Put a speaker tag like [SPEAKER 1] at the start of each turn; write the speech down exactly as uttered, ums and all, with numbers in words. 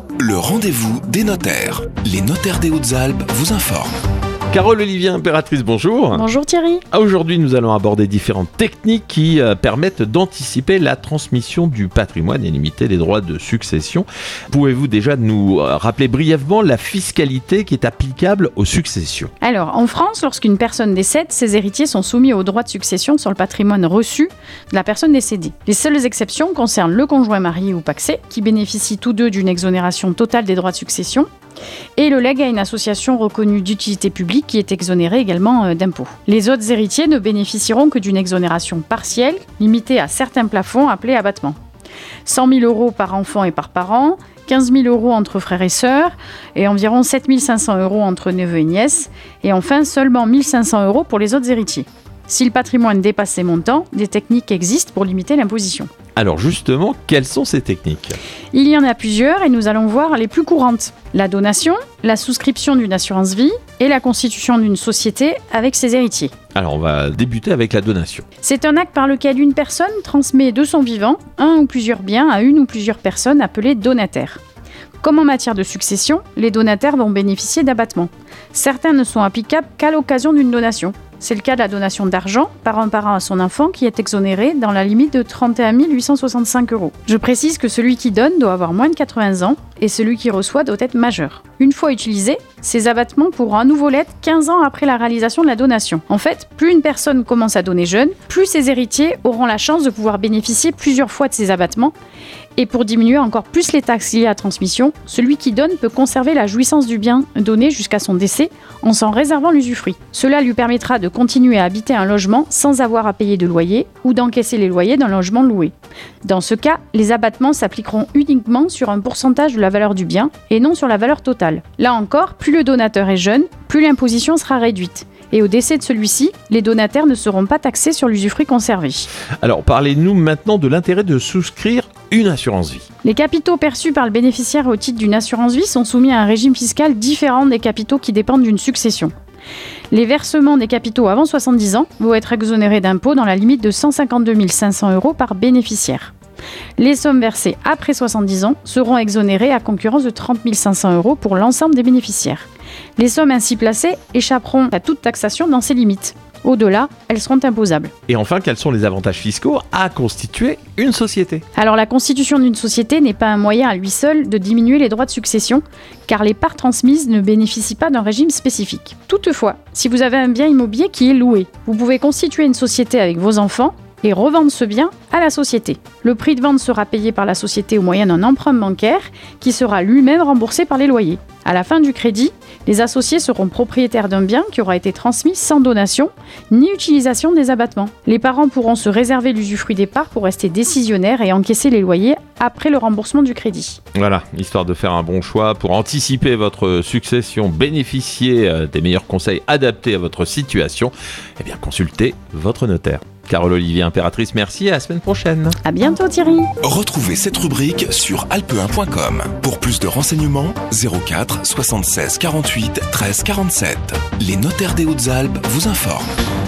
[SPEAKER 1] Le rendez-vous des notaires. Les notaires des Hautes-Alpes vous informent.
[SPEAKER 2] Carole Olivier, impératrice, bonjour.
[SPEAKER 3] Bonjour Thierry.
[SPEAKER 2] Aujourd'hui, nous allons aborder différentes techniques qui euh, permettent d'anticiper la transmission du patrimoine et limiter les droits de succession. Pouvez-vous déjà nous euh, rappeler brièvement la fiscalité qui est applicable aux successions ?
[SPEAKER 3] Alors, en France, lorsqu'une personne décède, ses héritiers sont soumis aux droits de succession sur le patrimoine reçu de la personne décédée. Les seules exceptions concernent le conjoint marié ou pacsé, qui bénéficient tous deux d'une exonération totale des droits de succession, et le legs à une association reconnue d'utilité publique qui est exonérée également euh, d'impôts. Les autres héritiers ne bénéficieront que d'une exonération partielle, limitée à certains plafonds appelés abattements. cent mille euros par enfant et par parent, quinze mille euros entre frères et sœurs, et environ sept mille cinq cents euros entre neveux et nièces, et enfin seulement mille cinq cents euros pour les autres héritiers. Si le patrimoine dépasse ces montants, des techniques existent pour limiter l'imposition.
[SPEAKER 2] Alors justement, quelles sont ces techniques ?
[SPEAKER 3] Il y en a plusieurs et nous allons voir les plus courantes. La donation, la souscription d'une assurance vie et la constitution d'une société avec ses héritiers.
[SPEAKER 2] Alors on va débuter avec la donation.
[SPEAKER 3] C'est un acte par lequel une personne transmet de son vivant un ou plusieurs biens à une ou plusieurs personnes appelées donataires. Comme en matière de succession, les donataires vont bénéficier d'abattements. Certains ne sont applicables qu'à l'occasion d'une donation. C'est le cas de la donation d'argent par un parent à son enfant qui est exonéré dans la limite de trente et un mille huit cent soixante-cinq euros. Je précise que celui qui donne doit avoir moins de quatre-vingts ans et celui qui reçoit doit être majeur. Une fois utilisés, ces abattements pourront à nouveau l'être quinze ans après la réalisation de la donation. En fait, plus une personne commence à donner jeune, plus ses héritiers auront la chance de pouvoir bénéficier plusieurs fois de ces abattements. Et pour diminuer encore plus les taxes liées à la transmission, celui qui donne peut conserver la jouissance du bien donné jusqu'à son décès en s'en réservant l'usufruit. Cela lui permettra de continuer à habiter un logement sans avoir à payer de loyer ou d'encaisser les loyers d'un logement loué. Dans ce cas, les abattements s'appliqueront uniquement sur un pourcentage de la valeur du bien et non sur la valeur totale. Là encore, plus le donateur est jeune, plus l'imposition sera réduite. Et au décès de celui-ci, les donataires ne seront pas taxés sur l'usufruit conservé.
[SPEAKER 2] Alors parlez-nous maintenant de l'intérêt de souscrire une assurance vie.
[SPEAKER 3] Les capitaux perçus par le bénéficiaire au titre d'une assurance vie sont soumis à un régime fiscal différent des capitaux qui dépendent d'une succession. Les versements des capitaux avant soixante-dix ans vont être exonérés d'impôts dans la limite de cent cinquante-deux mille cinq cents euros par bénéficiaire. Les sommes versées après soixante-dix ans seront exonérées à concurrence de trente mille cinq cents euros pour l'ensemble des bénéficiaires. Les sommes ainsi placées échapperont à toute taxation dans ces limites. Au-delà, elles seront imposables.
[SPEAKER 2] Et enfin, quels sont les avantages fiscaux à constituer une société ?
[SPEAKER 3] Alors la constitution d'une société n'est pas un moyen à lui seul de diminuer les droits de succession, car les parts transmises ne bénéficient pas d'un régime spécifique. Toutefois, si vous avez un bien immobilier qui est loué, vous pouvez constituer une société avec vos enfants et revendre ce bien à la société. Le prix de vente sera payé par la société au moyen d'un emprunt bancaire qui sera lui-même remboursé par les loyers. À la fin du crédit, les associés seront propriétaires d'un bien qui aura été transmis sans donation ni utilisation des abattements. Les parents pourront se réserver l'usufruit des parts pour rester décisionnaires et encaisser les loyers après le remboursement du crédit.
[SPEAKER 2] Voilà, histoire de faire un bon choix pour anticiper votre succession, bénéficier des meilleurs conseils adaptés à votre situation, eh bien consultez votre notaire. Carole Olivier, impératrice, merci et à la semaine prochaine.
[SPEAKER 3] À bientôt Thierry.
[SPEAKER 1] Retrouvez cette rubrique sur alpe un point com. Pour plus de renseignements, zéro quatre soixante-seize quarante-huit treize quarante-sept. Les notaires des Hautes-Alpes vous informent.